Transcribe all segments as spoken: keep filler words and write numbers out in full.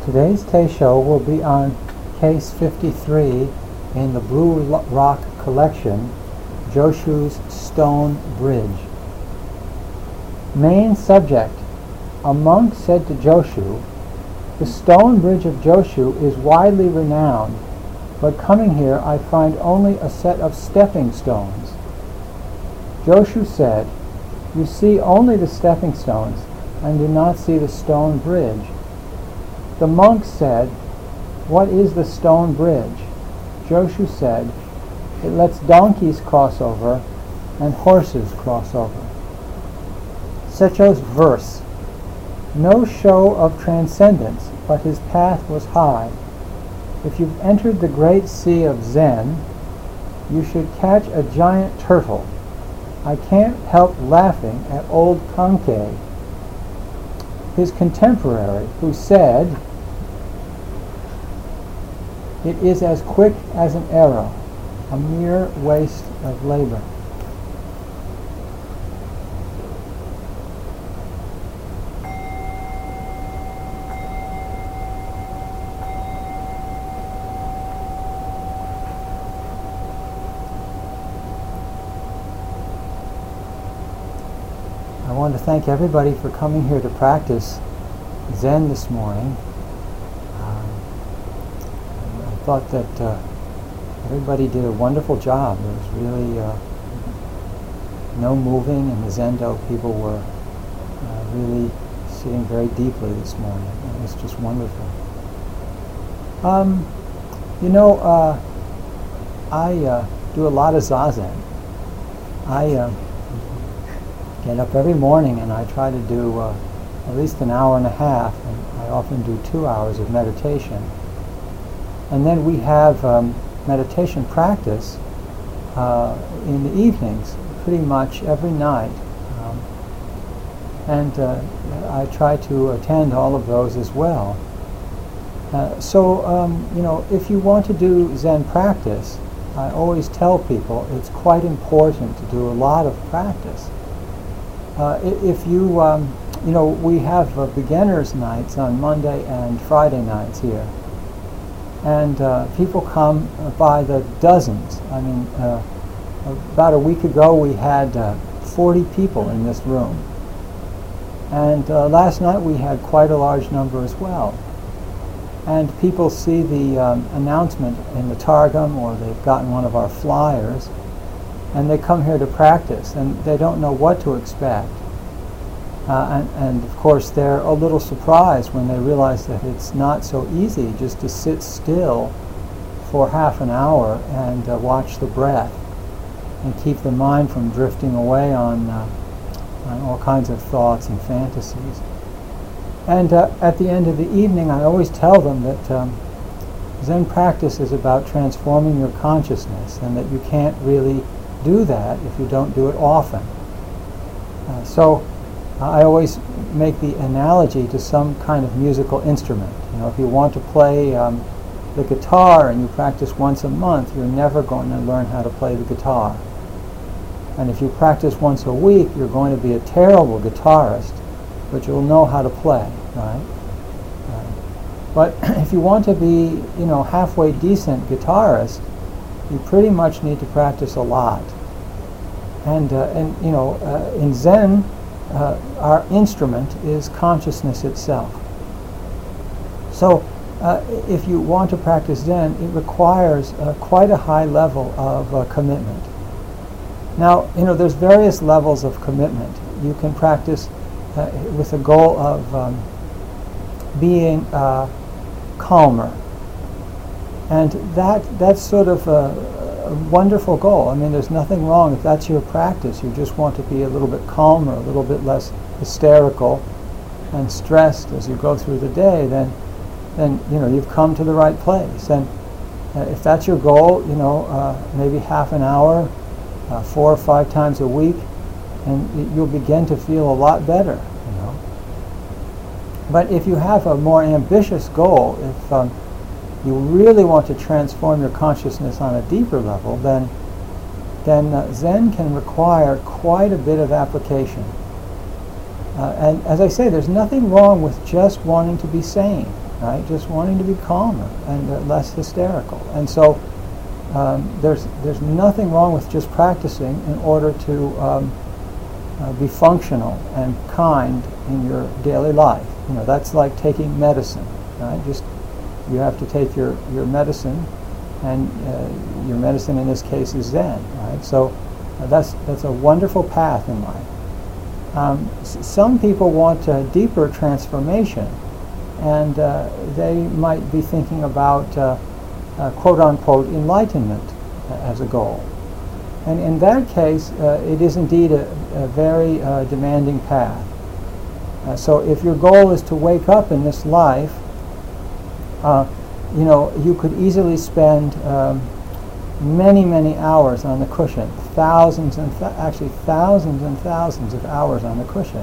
Today's Teisho will be on case fifty-three in the Blue Rock collection, Joshu's Stone Bridge. Main subject. A monk said to Joshu, "The stone bridge of Joshu is widely renowned, but coming here I find only a set of stepping stones." Joshu said, "You see only the stepping stones and do not see the stone bridge." The monk said, "What is the stone bridge?" Joshu said, "It lets donkeys cross over and horses cross over." Secho's verse. No show of transcendence, but his path was high. If you've entered the great sea of Zen, you should catch a giant turtle. I can't help laughing at old Kankei, his contemporary, who said, "It is as quick as an arrow, a mere waste of labor." I want to thank everybody for coming here to practice Zen this morning. Um, I thought that uh, everybody did a wonderful job. There was really uh, no moving, and the Zendo people were uh, really sitting very deeply this morning. It was just wonderful. Um, you know, uh, I uh, do a lot of Zazen. I uh, get up every morning and I try to do uh, at least an hour and a half, and I often do two hours of meditation. And then we have um, meditation practice uh, in the evenings, pretty much every night. Um, and uh, I try to attend all of those as well. Uh, so, um, you know, if you want to do Zen practice, I always tell people it's quite important to do a lot of practice. Uh, if you, um, you know, we have uh, beginners nights on Monday and Friday nights here. And uh, people come uh, by the dozens. I mean, uh, about a week ago we had uh, forty people in this room. And uh, last night we had quite a large number as well. And people see the um, announcement in the Targum, or they've gotten one of our flyers, and they come here to practice, and they don't know what to expect. Uh, and, and of course they're a little surprised when they realize that it's not so easy just to sit still for half an hour and uh, watch the breath and keep the mind from drifting away on, uh, on all kinds of thoughts and fantasies. And uh, at the end of the evening I always tell them that um, Zen practice is about transforming your consciousness, and that you can't really do that if you don't do it often. Uh, so uh, I always make the analogy to some kind of musical instrument. You know, if you want to play um, the guitar and you practice once a month, you're never going to learn how to play the guitar. And if you practice once a week, you're going to be a terrible guitarist, but you'll know how to play, right? Uh, but if you want to be, you know, halfway decent guitarist, you pretty much need to practice a lot. And, uh, and you know, uh, in Zen, uh, our instrument is consciousness itself. So uh, if you want to practice Zen, it requires uh, quite a high level of uh, commitment. Now, you know, there's various levels of commitment. You can practice uh, with the goal of um, being uh, calmer. And that that's sort of a, a wonderful goal. I mean, there's nothing wrong if that's your practice. You just want to be a little bit calmer, a little bit less hysterical and stressed as you go through the day, then, then you know, you've come to the right place. And uh, if that's your goal, you know, uh, maybe half an hour, uh, four or five times a week, and y- you'll begin to feel a lot better, you know. But if you have a more ambitious goal, if um, you really want to transform your consciousness on a deeper level, then then uh, Zen can require quite a bit of application. Uh, and as I say, there's nothing wrong with just wanting to be sane. right? Just wanting to be calmer and uh, less hysterical. And so um, there's there's nothing wrong with just practicing in order to um, uh, be functional and kind in your daily life. You know, that's like taking medicine, right? Just you have to take your, your medicine, and uh, your medicine in this case is Zen, right? So uh, that's that's a wonderful path in life. Um, s- some people want a deeper transformation, and uh, they might be thinking about uh, uh, quote-unquote enlightenment uh, as a goal. And in that case, uh, it is indeed a, a very uh, demanding path. Uh, so if your goal is to wake up in this life, uh, you know, you could easily spend um, many, many hours on the cushion, thousands and th- actually thousands and thousands of hours on the cushion.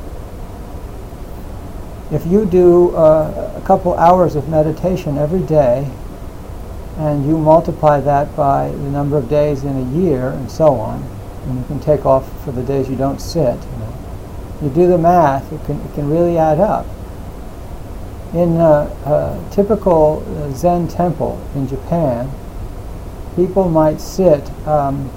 If you do uh, a couple hours of meditation every day, and you multiply that by the number of days in a year, and so on, and you can take off for the days you don't sit, you know, you do the math, it can, it can really add up. In a, a typical uh, Zen temple in Japan, people might sit um,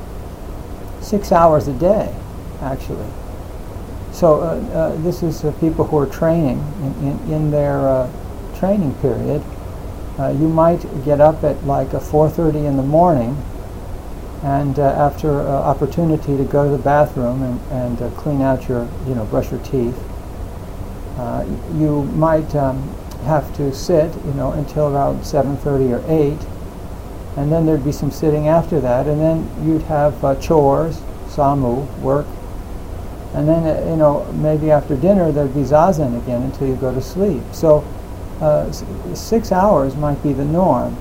six hours a day, actually. So uh, uh, this is uh, people who are training in, in, in their uh, training period. Uh, you might get up at like a four thirty in the morning, and uh, after uh, opportunity to go to the bathroom and, and uh, clean out your, you know, brush your teeth, uh, you might um, have to sit, you know, until around seven thirty or eight, and then there'd be some sitting after that, and then you'd have uh, chores, samu, work, and then, uh, you know, maybe after dinner there'd be zazen again until you go to sleep. So uh, s- six hours might be the norm.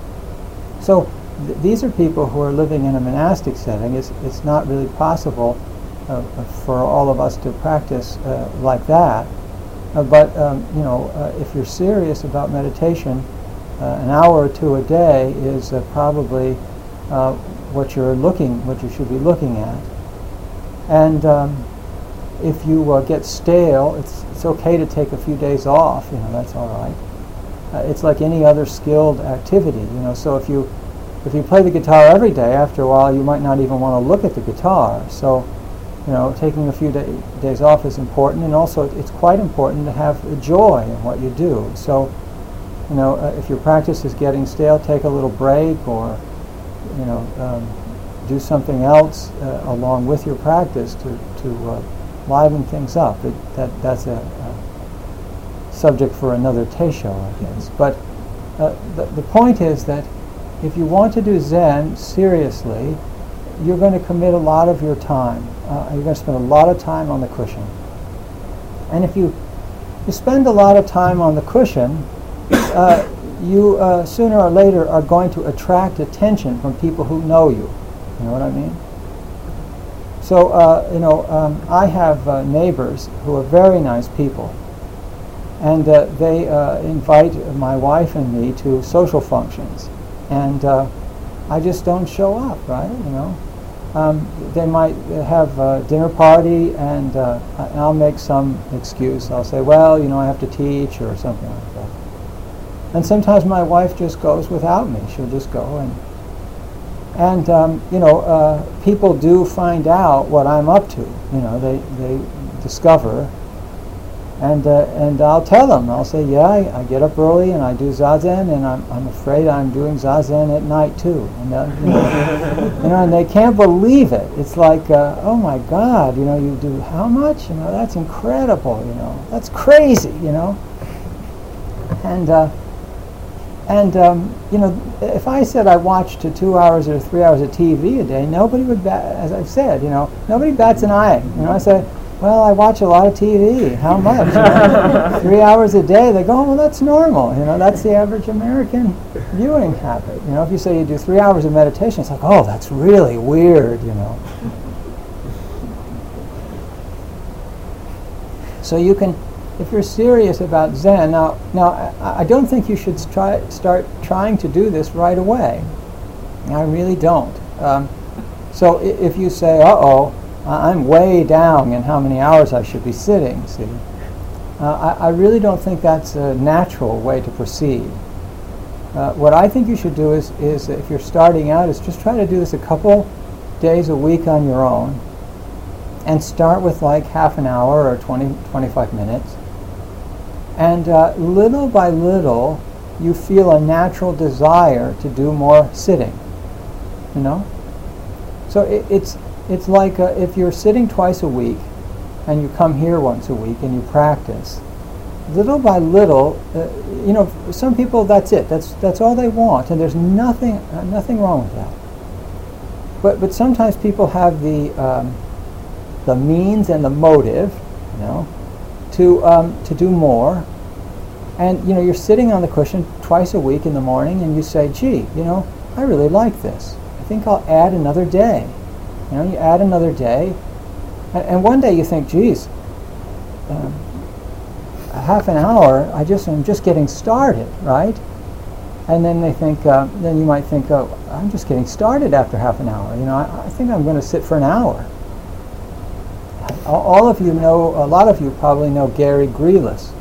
So th- these are people who are living in a monastic setting. It's, it's not really possible uh, for all of us to practice uh, like that. Uh, but, um, you know, uh, if you're serious about meditation, uh, an hour or two a day is uh, probably uh, what you're looking, what you should be looking at. And um, if you uh, get stale, it's it's okay to take a few days off. You know, that's all right. Uh, it's like any other skilled activity. You know, so if you if you play the guitar every day, after a while you might not even want to look at the guitar. So, you know, taking a few day, days off is important, and also it's quite important to have joy in what you do. So, you know, uh, if your practice is getting stale, take a little break, or, you know, um, do something else uh, along with your practice to to uh, liven things up. It, that that's a, a subject for another Teisho, I guess. But uh, the the point is that if you want to do Zen seriously, you're going to commit a lot of your time. Uh, you're going to spend a lot of time on the cushion. And if you you spend a lot of time on the cushion, uh, you uh, sooner or later are going to attract attention from people who know you. You know what I mean? So, uh, you know, um, I have uh, neighbors who are very nice people, and uh, they uh, invite my wife and me to social functions, and uh, I just don't show up, right? You know, um, they might have a dinner party, and uh, I'll make some excuse. I'll say, well, you know, I have to teach or something like that. And sometimes my wife just goes without me. She'll just go and. And, um, you know, uh, people do find out what I'm up to. You know, they, they discover. And uh, and I'll tell them. I'll say, yeah, I, I get up early and I do Zazen, and I'm, I'm afraid I'm doing Zazen at night, too. And, uh, you, know, you know, and they can't believe it. It's like, uh, oh, my God, you know, you do how much? You know, that's incredible, you know. That's crazy, you know. And... Uh, And, um, you know, if I said I watched uh, two hours or three hours of T V a day, nobody would bat, as I've said, you know, nobody bats an eye. You know, I say, well, I watch a lot of T V. How much? You know? Three hours a day. They go, oh, well, that's normal. You know, that's the average American viewing habit. You know, if you say you do three hours of meditation, it's like, oh, that's really weird, you know. So you can... If you're serious about Zen, now, now I, I don't think you should try, start trying to do this right away. I really don't. Um, so i- if you say, uh-oh, I'm way down in how many hours I should be sitting, see, Uh, I, I really don't think that's a natural way to proceed. Uh, what I think you should do is, is if you're starting out, is just try to do this a couple days a week on your own, and start with like half an hour or twenty, twenty-five minutes. And uh, little by little, you feel a natural desire to do more sitting, you know? So it, it's, it's like uh, if you're sitting twice a week, and you come here once a week and you practice, little by little, uh, you know, some people, that's it. That's that's all they want, and there's nothing uh, nothing wrong with that. But but sometimes people have the um, the means and the motive, you know, to um, to do more. And you know, you're sitting on the cushion twice a week in the morning, and you say, "Gee, you know, I really like this. I think I'll add another day." You know, you add another day, and, and one day you think, "Geez." Um, A half an hour, I just am just getting started, right? And then they think, uh, then you might think, oh, I'm just getting started after half an hour. You know, I, I think I'm going to sit for an hour. All, all of you know, a lot of you probably know Gary Greelis.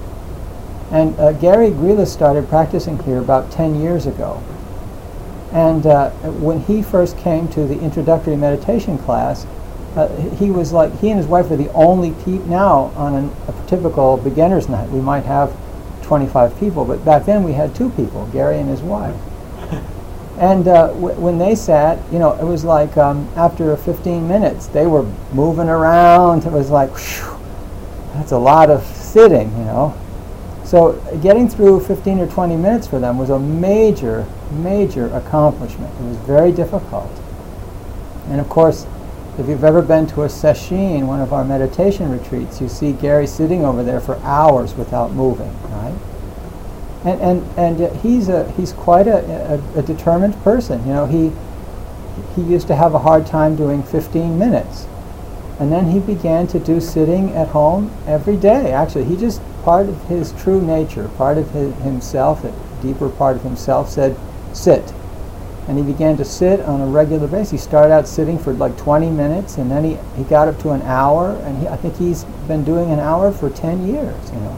And uh, Gary Greelis started practicing here about ten years ago. And uh, when he first came to the introductory meditation class, Uh, he was like, he and his wife are the only people now on an, a typical beginner's night. We might have twenty-five people, but back then we had two people, Gary and his wife. And uh, w- when they sat, you know, it was like um, after fifteen minutes, they were moving around. It was like, whew, that's a lot of sitting, you know. So getting through fifteen or twenty minutes for them was a major, major accomplishment. It was very difficult. And of course, if you've ever been to a sesshin, one of our meditation retreats, you see Gary sitting over there for hours without moving, right? And and and uh, he's a he's quite a, a, a determined person. You know, he he used to have a hard time doing fifteen minutes, and then he began to do sitting at home every day. Actually, he just, part of his true nature, part of his, himself, a deeper part of himself, said, sit. And he began to sit on a regular basis. He started out sitting for like twenty minutes, and then he, he got up to an hour, and he, I think he's been doing an hour for ten years, you know.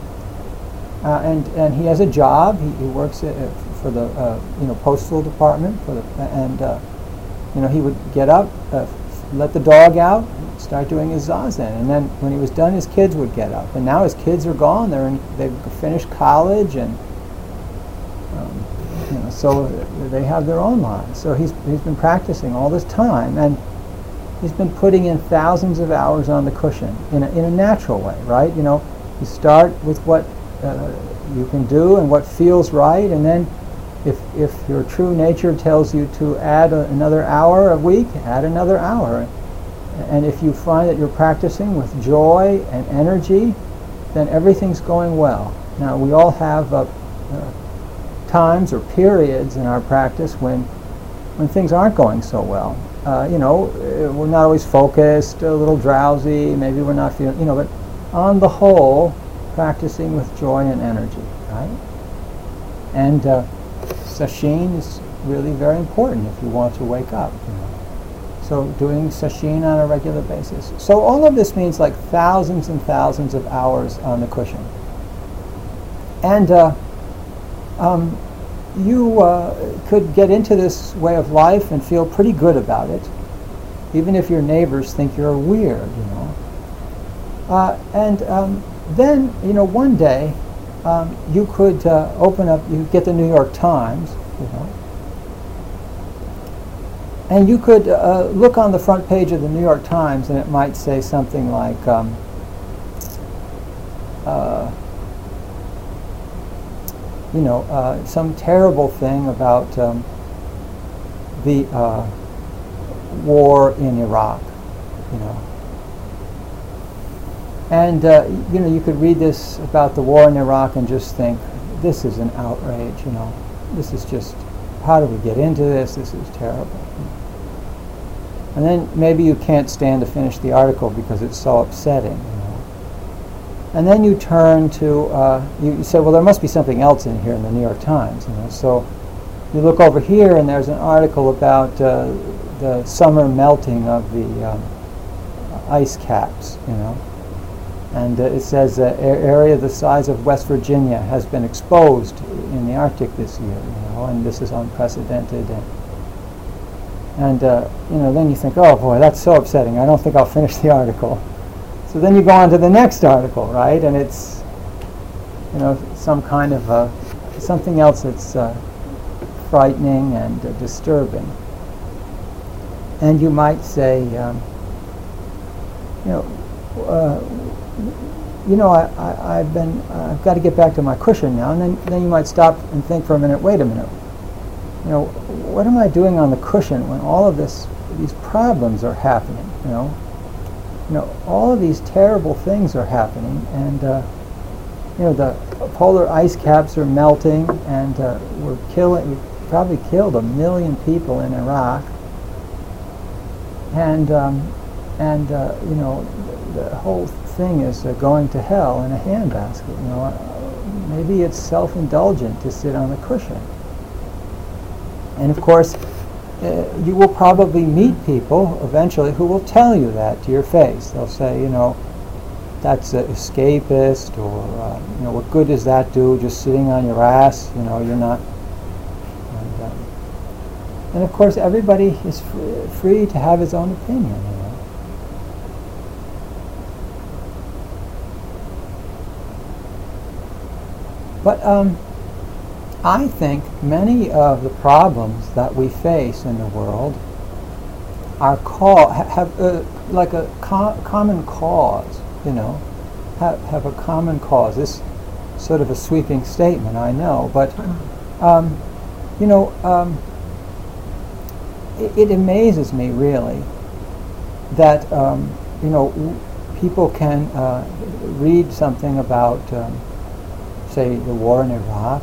Uh, and and he has a job. He, he works at, uh, for the uh, you know postal department for the and uh, you know he would get up, uh, let the dog out, start doing his zazen, and then when he was done, his kids would get up. And now his kids are gone. They're in, they've finished college, and um, you know, so they have their own lives. So he's he's been practicing all this time, and he's been putting in thousands of hours on the cushion in a, in a natural way, right? You know, you start with what uh, you can do and what feels right, and then if if your true nature tells you to add a, another hour a week, add another hour. And if you find that you're practicing with joy and energy, then everything's going well. Now, we all have uh, uh, times or periods in our practice when when things aren't going so well. Uh, you know, we're not always focused, a little drowsy, maybe we're not feeling, you know, but on the whole, practicing with joy and energy, right? And uh, sesshin is really very important if you want to wake up, you know. So doing sesshin on a regular basis. So all of this means like thousands and thousands of hours on the cushion. And uh, Um, you uh, could get into this way of life and feel pretty good about it, even if your neighbors think you're weird, you know. Uh, and um, then, you know, one day um, you could uh, open up, you get the New York Times, you know, and you could uh, look on the front page of the New York Times, and it might say something like, um, uh, you know, uh, some terrible thing about um, the uh, war in Iraq, you know. And, uh, you know, you could read this about the war in Iraq and just think, this is an outrage, you know. This is just, how do we get into this? This is terrible. And then maybe you can't stand to finish the article because it's so upsetting, you know. And then you turn to, uh, you, you say, well, there must be something else in here in the New York Times, you know. So you look over here, and there's an article about uh, the summer melting of the um, ice caps, you know. And uh, it says uh, a- area the size of West Virginia has been exposed in the Arctic this year, you know, and this is unprecedented. And, and uh, you know, then you think, oh boy, that's so upsetting. I don't think I'll finish the article. So then you go on to the next article, right? And it's, you know, some kind of uh, something else that's uh, frightening and uh, disturbing. And you might say, um, you know, uh, you know, I, I, I've been, uh, I've got to get back to my cushion now. And then, then you might stop and think for a minute, wait a minute, you know, what am I doing on the cushion when all of this, these problems are happening, you know? You know, all of these terrible things are happening, and, uh, you know, the polar ice caps are melting, and uh, we're killing, we've probably killed a million people in Iraq. And, um, and uh, you know, the, the whole thing is uh, going to hell in a handbasket. You know, uh, maybe it's self-indulgent to sit on the cushion. And of course, uh, you will probably meet people eventually who will tell you that to your face. They'll say, you know, that's uh, escapist, or uh, you know, what good does that do? Just sitting on your ass. You know, you're not. And, um, and of course, everybody is fr- free to have his own opinion. You know. But um, I think many of the problems that we face in the world are call ha- have uh, like a co- common cause. You know, have have a common cause. This sort of a sweeping statement, I know, but um, you know, um, it, it amazes me really that um, you know w- people can uh, read something about. Um, say the war in Iraq,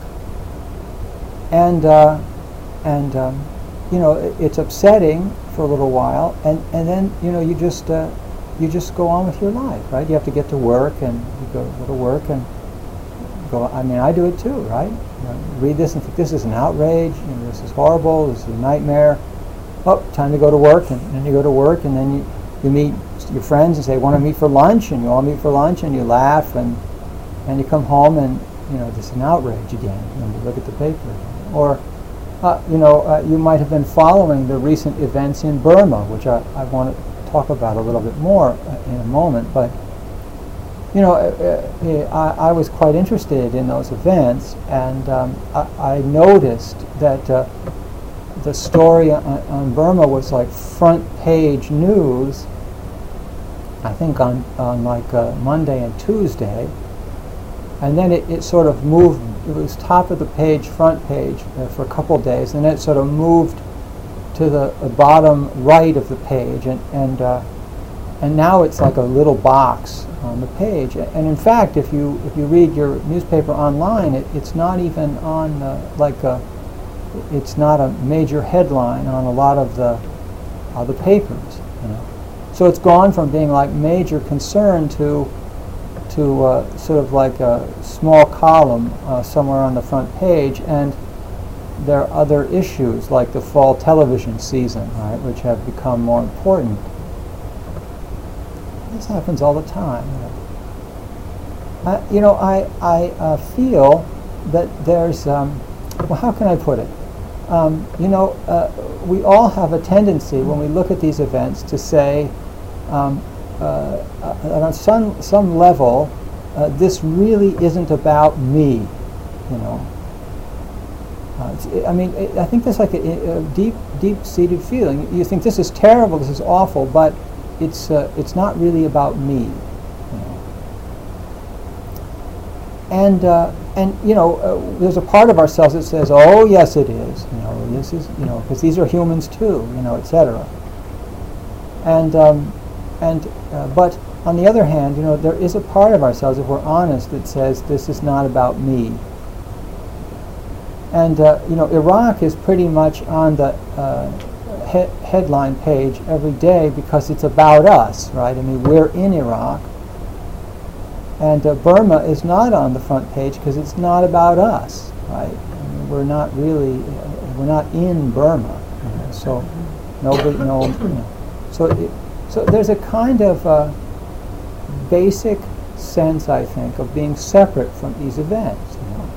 and uh, and um, you know it, it's upsetting for a little while, and, and then you know you just uh, you just go on with your life, right? You have to get to work, and you go, go to work and go. I mean, I do it too, right? You know, read this and think this is an outrage. You know, this is horrible. This is a nightmare. Oh, time to go to work, and then you go to work, and then you you meet your friends and say, want to meet for lunch, and you all meet for lunch, and you laugh, and and you come home and. You know, this is an outrage again, when you look at the paper again. Or, uh, you know, uh, you might have been following the recent events in Burma, which I, I want to talk about a little bit more uh, in a moment. But, you know, uh, uh, I, I was quite interested in those events, and um, I, I noticed that uh, the story on, on Burma was like front page news, I think on, on like uh, Monday and Tuesday. And then it, it sort of moved, it was top of the page, front page uh, for a couple of days, and then it sort of moved to the, the bottom right of the page, and and, uh, and now it's like a little box on the page. And in fact, if you if you read your newspaper online, it, it's not even on uh, like a, it's not a major headline on a lot of the uh, the papers, you know. So it's gone from being like major concern to to uh, sort of like a small column uh, somewhere on the front page, and there are other issues like the fall television season, right, which have become more important. This happens all the time. You know, I, you know, I, I uh, feel that there's, um, well, how can I put it? Um, you know, uh, we all have a tendency when we look at these events to say, um, Uh, uh, on some some level, uh, this really isn't about me, you know. Uh, it's, I mean, it, I think there's like a, a deep, deep-seated feeling. You think this is terrible, this is awful, but it's uh, it's not really about me, you know. And uh, and you know, uh, there's a part of ourselves that says, oh yes, it is, you know, this is, you know, because these are humans too, you know, et cetera. And um, And uh, but on the other hand, you know, there is a part of ourselves, if we're honest, that says this is not about me. And uh, you know, Iraq is pretty much on the uh, he- headline page every day because it's about us, right? I mean, we're in Iraq, and uh, Burma is not on the front page because it's not about us, right? I mean, we're not really, uh, we're not in Burma, you know, so nobody, no, you know, so. It, So there's a kind of uh, basic sense, I think, of being separate from these events. You know?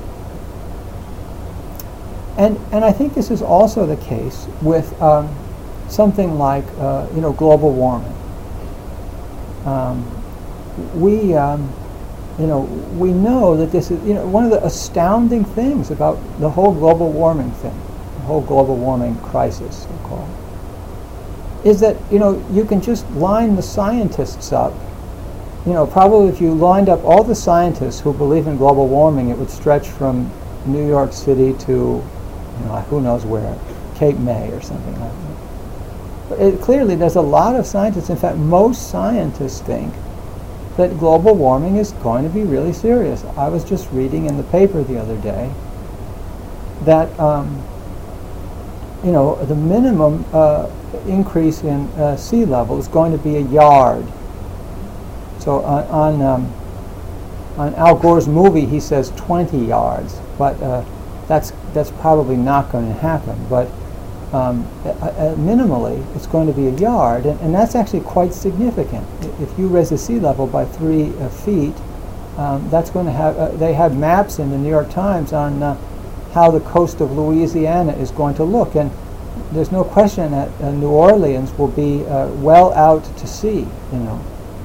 And and I think this is also the case with um, something like uh, you know global warming. Um, we um, you know we know that this is you know one of the astounding things about the whole global warming thing, the whole global warming crisis, so-called, is that you know you can just line the scientists up. You know, probably if you lined up all the scientists who believe in global warming, it would stretch from New York City to, you know, who knows where, Cape May or something like that. But it, clearly, there's a lot of scientists. In fact, most scientists think that global warming is going to be really serious. I was just reading in the paper the other day that, um, you know, the minimum uh, increase in uh, sea level is going to be a yard. So on on, um, on Al Gore's movie, he says twenty yards, but uh, that's that's probably not going to happen. But um, uh, uh, minimally, it's going to be a yard, and, and that's actually quite significant. If you raise the sea level by three uh, feet, um, that's going to have. Uh, they have maps in the New York Times on uh, how the coast of Louisiana is going to look, and there's no question that uh, New Orleans will be uh, well out to sea. You know.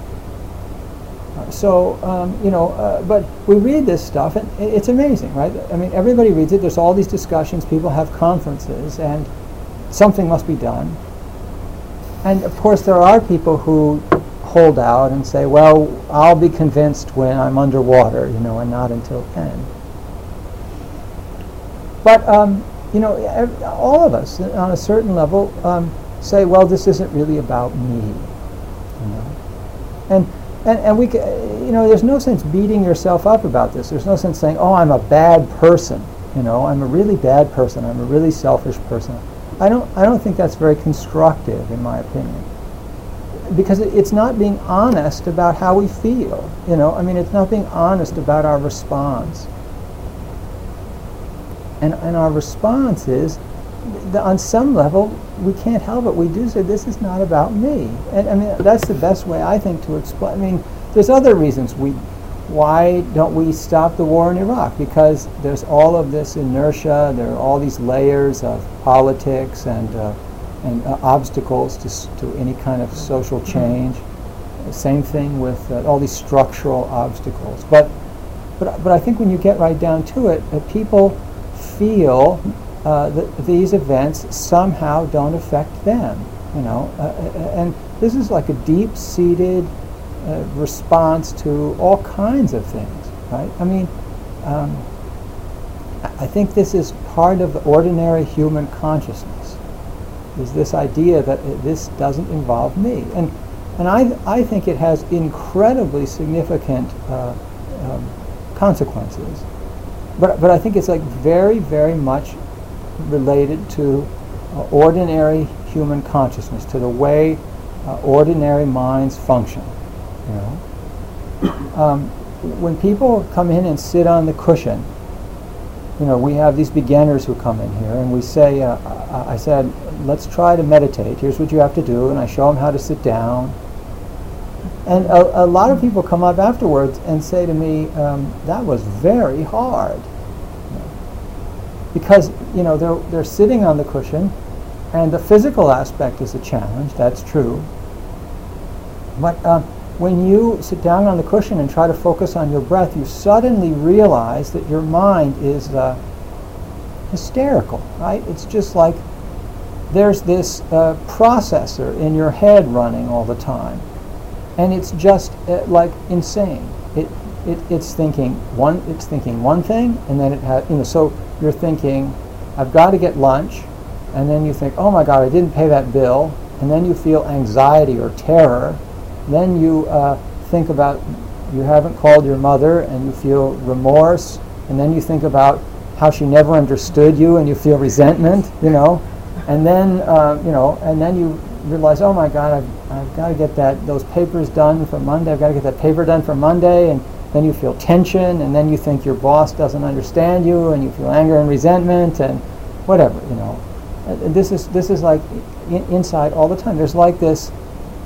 So, um, you know, uh, but we read this stuff, and it's amazing, right? I mean, everybody reads it. There's all these discussions. People have conferences, and something must be done. And, of course, there are people who hold out and say, well, I'll be convinced when I'm underwater, you know, and not until then. But, um, you know, ev- all of us, on a certain level, um, say, well, this isn't really about me, you know. And And, and we, you know, there's no sense beating yourself up about this. There's no sense saying, oh, I'm a bad person. You know, I'm a really bad person. I'm a really selfish person. I don't, I don't think that's very constructive, in my opinion, because it, it's not being honest about how we feel. You know, I mean, it's not being honest about our response. And and our response is, that on some level, we can't help it. We do say, this is not about me. And I mean, that's the best way, I think, to explain. I mean, there's other reasons. We, why don't we stop the war in Iraq? Because there's all of this inertia. There are all these layers of politics and uh, and uh, obstacles to s- to any kind of social change. Same thing with uh, all these structural obstacles. But but but I think when you get right down to it, uh, people feel Uh, that these events somehow don't affect them, you know, uh, and this is like a deep-seated uh, response to all kinds of things, right? I mean, um, I think this is part of the ordinary human consciousness, is this idea that it, this doesn't involve me, and and I I think it has incredibly significant uh, um, consequences, but but I think it's like very very much related to uh, ordinary human consciousness, to the way uh, ordinary minds function. You know, um, when people come in and sit on the cushion, you know, we have these beginners who come in here, and we say, uh, I, I said, let's try to meditate. Here's what you have to do, and I show them how to sit down. And a, a lot of people come up afterwards and say to me, um, that was very hard. Because, you know, they're, they're sitting on the cushion, and the physical aspect is a challenge, that's true. But uh, when you sit down on the cushion and try to focus on your breath, you suddenly realize that your mind is uh, hysterical, right? It's just like there's this uh, processor in your head running all the time, and it's just uh, like insane. It, it it's thinking one it's thinking one thing, and then it has, you know, so you're thinking, I've got to get lunch, and then you think, oh my God, I didn't pay that bill, and then you feel anxiety or terror. Then you uh, think about you haven't called your mother, and you feel remorse, and then you think about how she never understood you, and you feel resentment, you know, and then uh, you know, and then you realize, oh my God, I've, I've got to get that those papers done for Monday. I've got to get that paper done for Monday, and then you feel tension, and then you think your boss doesn't understand you, and you feel anger and resentment, and whatever, you know. Uh, this is this is like in, inside all the time. There's like this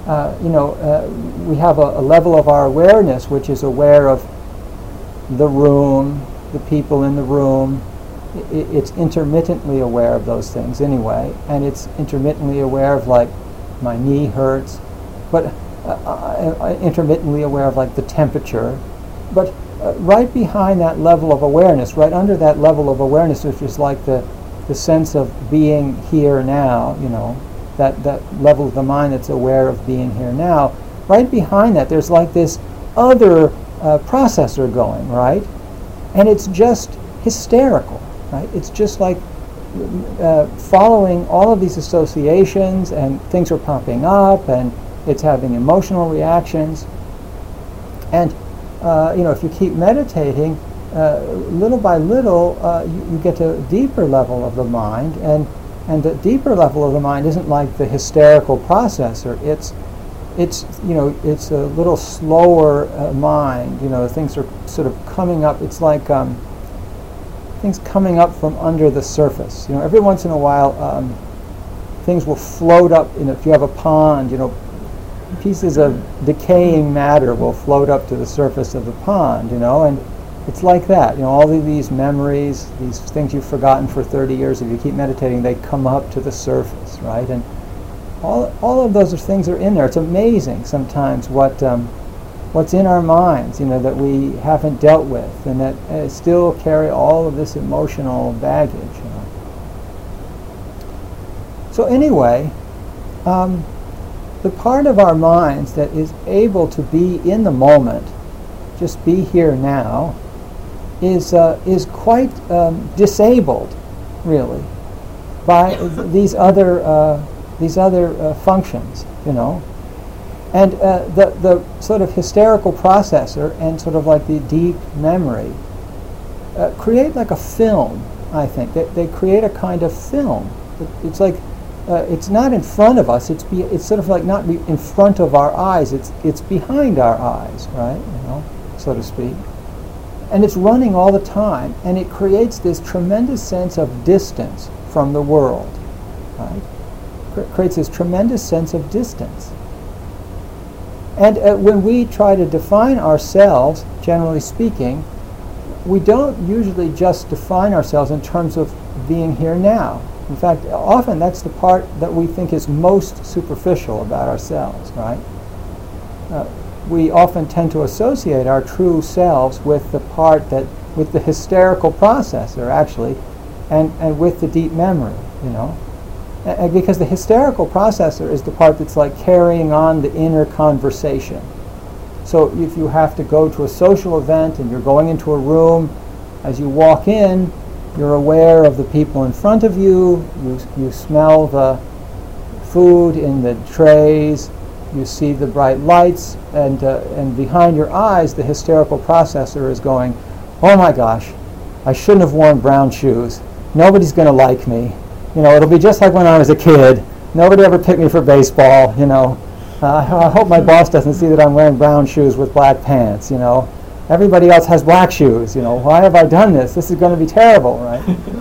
uh, you know, uh, we have a, a level of our awareness which is aware of the room, the people in the room. I, it's intermittently aware of those things anyway, and it's intermittently aware of, like, my knee hurts, but uh, uh, intermittently aware of, like, the temperature. But uh, right behind that level of awareness, right under that level of awareness, which is like the, the sense of being here now, you know, that, that level of the mind that's aware of being here now, right behind that there's like this other uh, processor going, right? And it's just hysterical, right? It's just like uh, following all of these associations, and things are popping up, and it's having emotional reactions. And uh, you know, if you keep meditating, uh, little by little, uh, you, you get to a deeper level of the mind, and and the deeper level of the mind isn't like the hysterical processor. It's it's you know, it's a little slower uh, mind. You know, things are sort of coming up. It's like um, things coming up from under the surface. You know, every once in a while, um, things will float up. You know, if you have a pond, you know, pieces of decaying matter will float up to the surface of the pond. You know, and it's like that. You know, all of these memories, these things you've forgotten for thirty years, if you keep meditating, they come up to the surface, right? And all all of those are things are in there. It's amazing sometimes what um, what's in our minds, you know, that we haven't dealt with, and that uh, still carry all of this emotional baggage. You know. So anyway, um, the part of our minds that is able to be in the moment, just be here now, is uh, is quite um, disabled, really, by th- these other uh, these other uh, functions, you know, and uh, the the sort of hysterical processor and sort of like the deep memory uh, create like a film. I think they they create a kind of film. It, it's like uh, it's not in front of us. It's be, it's sort of like not be in front of our eyes. It's it's behind our eyes, right? You know, so to speak. And it's running all the time, and it creates this tremendous sense of distance from the world, right? Cre- creates this tremendous sense of distance. And uh, when we try to define ourselves, generally speaking, we don't usually just define ourselves in terms of being here now. In fact, often that's the part that we think is most superficial about ourselves, right? Uh, we often tend to associate our true selves with the part that, with the hysterical processor, actually, and, and with the deep memory, you know. And because the hysterical processor is the part that's like carrying on the inner conversation. So if you have to go to a social event and you're going into a room, as you walk in, you're aware of the people in front of you, you, you smell the food in the trays, you see the bright lights, and uh, and behind your eyes, the hysterical processor is going, oh my gosh, I shouldn't have worn brown shoes. Nobody's going to like me. You know, it'll be just like when I was a kid. Nobody ever picked me for baseball, you know. Uh, I hope my boss doesn't see that I'm wearing brown shoes with black pants, you know. Everybody else has black shoes, you know. Why have I done this? This is going to be terrible, right?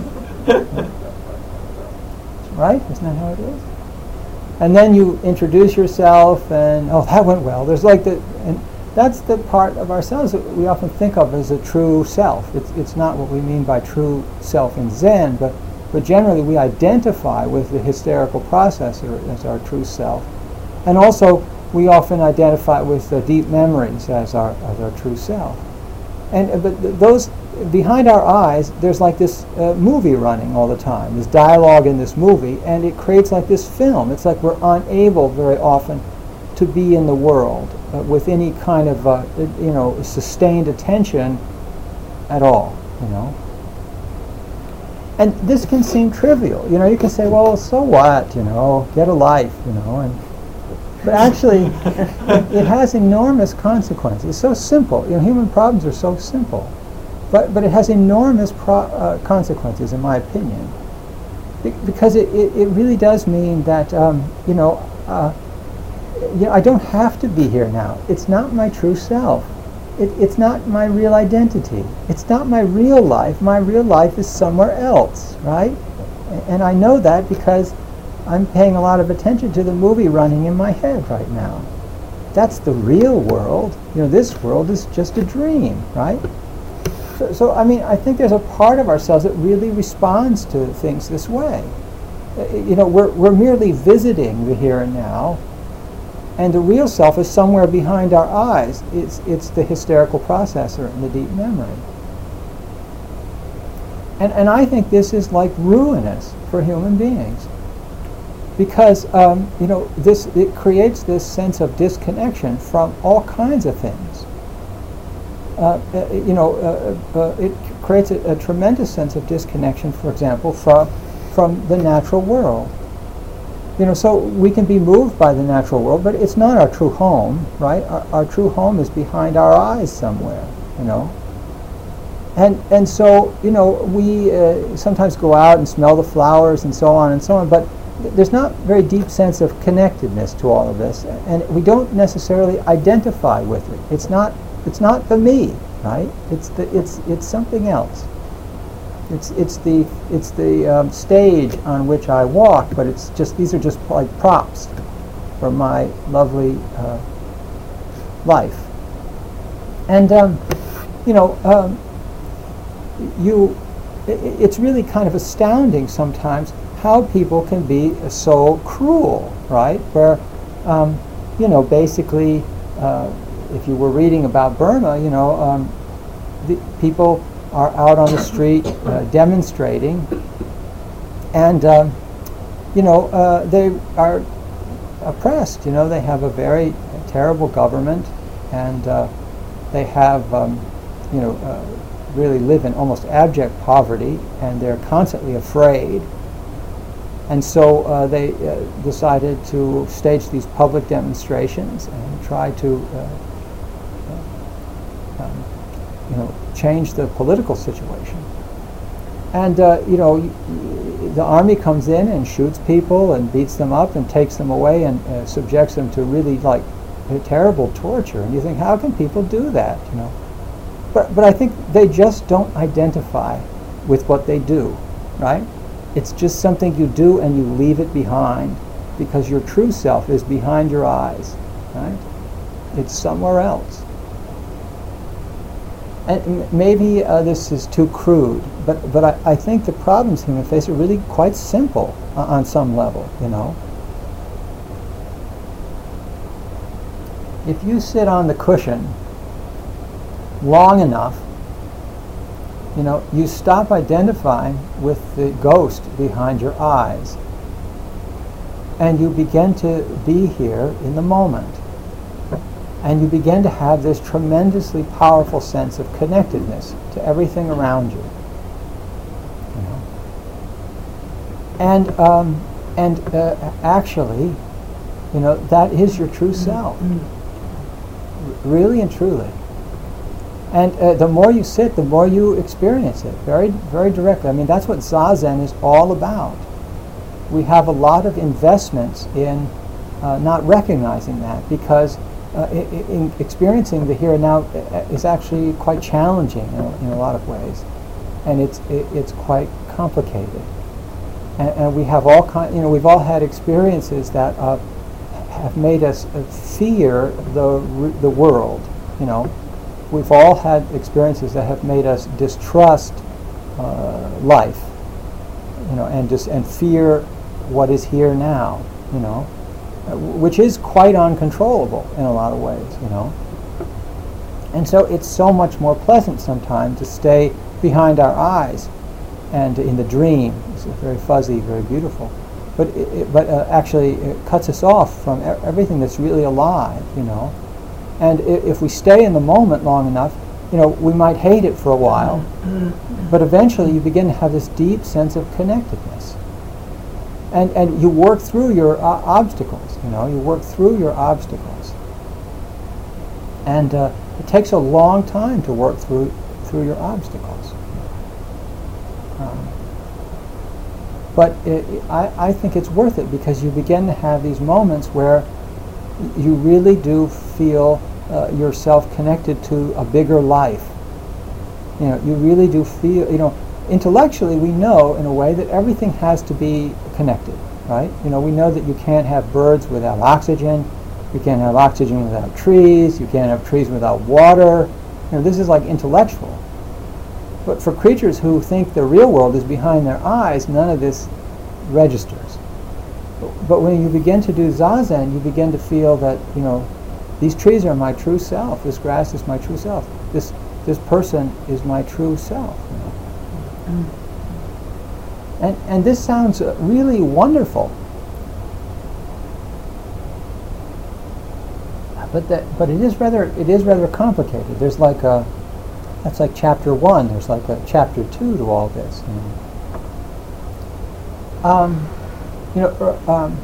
Right? Isn't that how it is? And then you introduce yourself, and oh, that went well. There's like the, and that's the part of ourselves that we often think of as a true self. It's it's not what we mean by true self in Zen, but but generally we identify with the hysterical processor as our true self, and also we often identify with the deep memories as our as our true self. And uh, but th- those behind our eyes, there's like this uh, movie running all the time, this dialogue in this movie, and it creates like this film. It's like we're unable very often to be in the world uh, with any kind of uh, you know, sustained attention at all, you know. And this can seem trivial, you know. You can say, well, so what, you know, get a life, you know, and but actually it, it has enormous consequences. It's so simple. You know, human problems are so simple. But but it has enormous pro, uh, consequences, in my opinion, Be- because it, it, it really does mean that um, you know uh, you know I don't have to be here now. It's not my true self. It, it's not my real identity. It's not my real life. My real life is somewhere else, right? And, and I know that because I'm paying a lot of attention to the movie running in my head right now. That's the real world. You know, this world is just a dream, right? So, so I mean, I think there's a part of ourselves that really responds to things this way. Uh, you know, we're, we're merely visiting the here and now, and the real self is somewhere behind our eyes. It's, it's the hysterical processor and the deep memory. And, and I think this is like ruinous for human beings. Because, um, you know, this, it creates this sense of disconnection from all kinds of things. Uh, uh, you know, uh, uh, it creates a, a tremendous sense of disconnection, for example, from, from the natural world. You know, so we can be moved by the natural world, but it's not our true home, right? Our, our true home is behind our eyes somewhere, you know. And and so, you know, we uh, sometimes go out and smell the flowers and so on and so on, but th- there's not a very deep sense of connectedness to all of this, and we don't necessarily identify with it. It's not it's not the me, right? It's the it's it's something else. It's it's the it's the um, stage on which I walk, but it's just these are just like props for my lovely uh, life. And um, you know, um, you I- it's really kind of astounding sometimes how people can be so cruel, right? Where um, you know, basically, uh, if you were reading about Burma, you know, um, the people are out on the street uh, demonstrating, and um, you know, uh, they are oppressed. You know, they have a very terrible government, and uh, they have um, you know uh, really live in almost abject poverty, and they're constantly afraid. And so uh, they uh, decided to stage these public demonstrations and try to uh, uh, um, you know, change the political situation. And, uh, you know, y- y- the army comes in and shoots people and beats them up and takes them away and uh, subjects them to really, like, a terrible torture. And you think, how can people do that, you know? But, but I think they just don't identify with what they do, right? It's just something you do and you leave it behind because your true self is behind your eyes, right? It's somewhere else. And m- maybe uh, this is too crude, but, but I, I think the problems human face are really quite simple uh, on some level, you know. If you sit on the cushion long enough, you know, you stop identifying with the ghost behind your eyes, and you begin to be here in the moment. And you begin to have this tremendously powerful sense of connectedness to everything around you. You know? And um, and uh, actually, you know, that is your true self, R- really and truly. And uh, the more you sit, the more you experience it, very, very directly. I mean, that's what Zazen is all about. We have a lot of investments in uh, not recognizing that, because uh, I- I- in experiencing the here and now uh, is actually quite challenging in a, in a lot of ways, and it's it, it's quite complicated. And, and we have all kind, you know, we've all had experiences that uh, have made us uh, fear the r- the world, you know. We've all had experiences that have made us distrust uh, life, you know, and just and fear what is here now, you know, uh, w- which is quite uncontrollable in a lot of ways, you know. And so it's so much more pleasant sometimes to stay behind our eyes and in the dream. It's very fuzzy, very beautiful, but it, it, but uh, actually it cuts us off from e- everything that's really alive, you know. And if we stay in the moment long enough, you know, we might hate it for a while, but eventually you begin to have this deep sense of connectedness. And and you work through your uh, obstacles, you know, you work through your obstacles. And uh, it takes a long time to work through through your obstacles. Um, but it, I, I think it's worth it, because you begin to have these moments where you really do feel uh, yourself connected to a bigger life. You know, you really do feel, you know, intellectually we know in a way that everything has to be connected. right? You know, we know that you can't have birds without oxygen. You can't have oxygen without trees. You can't have trees without water. You know, this is like intellectual. But for creatures who think the real world is behind their eyes, none of this registers. But, but when you begin to do zazen, you begin to feel that, you know, these trees are my true self. This grass is my true self. This this person is my true self. You know? Mm. And and this sounds uh, really wonderful. But that but it is rather it is rather complicated. There's like a that's like chapter one. There's like a chapter two to all this. You know, um, you know er, um,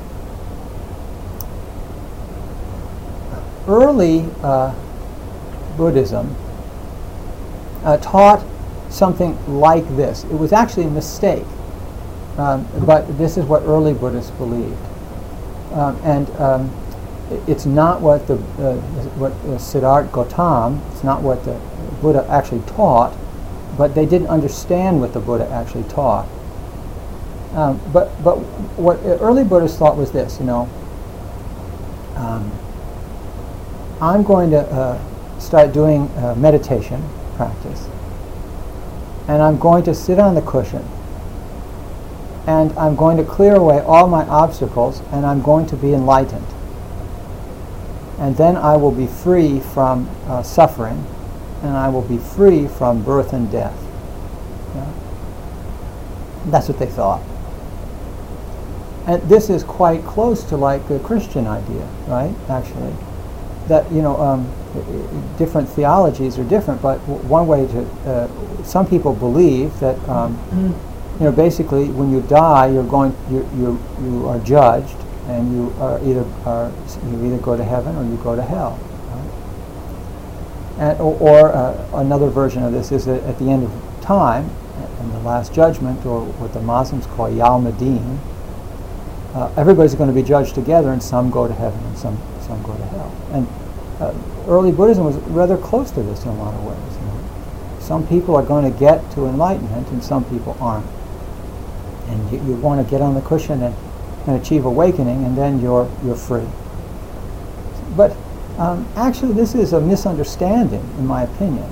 early uh, Buddhism uh, taught something like this. It was actually a mistake, um, but this is what early Buddhists believed, um, and um, it's not what the uh, what uh, Siddhartha Gautama. It's not what the Buddha actually taught, but they didn't understand what the Buddha actually taught. Um, but but what early Buddhists thought was this, you know. Um, I'm going to uh, start doing uh, meditation practice, and I'm going to sit on the cushion, and I'm going to clear away all my obstacles, and I'm going to be enlightened. And then I will be free from uh, suffering, and I will be free from birth and death. Yeah? That's what they thought. And this is quite close to like a Christian idea, right, actually. That, you know, um, different theologies are different, but w- one way to, uh, some people believe that, um, you know, basically when you die, you're going, you you you are judged, and you are either are you either go to heaven or you go to hell. Right? And or, or uh, another version of this is that at the end of time, in the last judgment, or what the Muslims call Yawm ad-Din, uh, everybody's going to be judged together, and some go to heaven and some some go to hell. And uh, early Buddhism was rather close to this in a lot of ways. You know? Some people are going to get to enlightenment, and some people aren't. And you, you want to get on the cushion and, and achieve awakening, and then you're you're free. But um, actually, this is a misunderstanding, in my opinion.